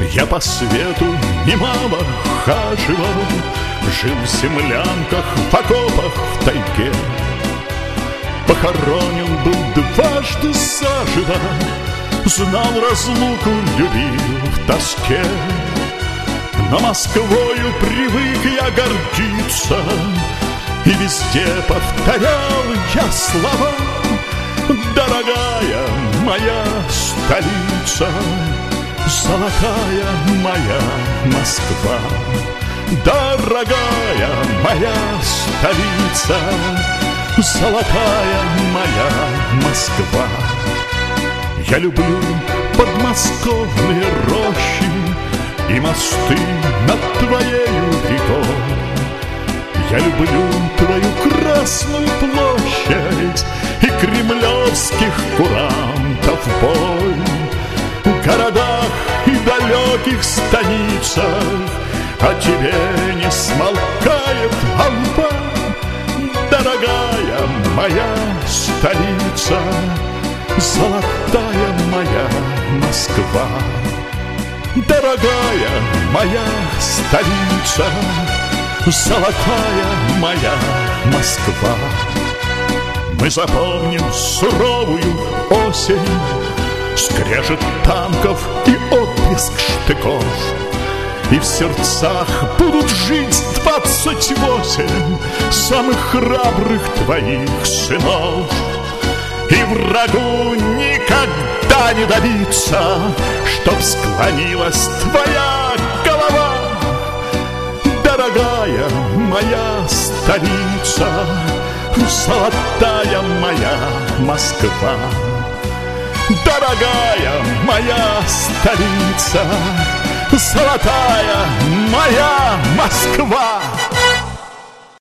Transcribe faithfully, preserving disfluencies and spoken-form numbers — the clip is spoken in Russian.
Я по свету немало хаживал, жил в землянках, в окопах, в тайге. Похоронен был дважды заживо, знал разлуку, любил в тоске. Но Москвою привык я гордиться, и везде повторял я слова: дорогая моя столица, золотая моя Москва. Дорогая моя столица, золотая моя Москва. Я люблю подмосковные рощи и мосты над твоею рекой. Я люблю твою Красную площадь и кремлевских курантов бой. В городах и далеких станицах о тебе не смолкает молва. Дорогая моя столица, золотая моя Москва. Дорогая моя столица, золотая моя Москва. Мы запомним суровую осень, скрежет танков и отблеск штыков. И в сердцах будут жить двадцать восемь самых храбрых твоих сынов. И врагу никогда не добиться, чтоб склонилась твоя голова. Дорогая моя столица, золотая моя Москва. Дорогая моя столица, золотая моя Москва.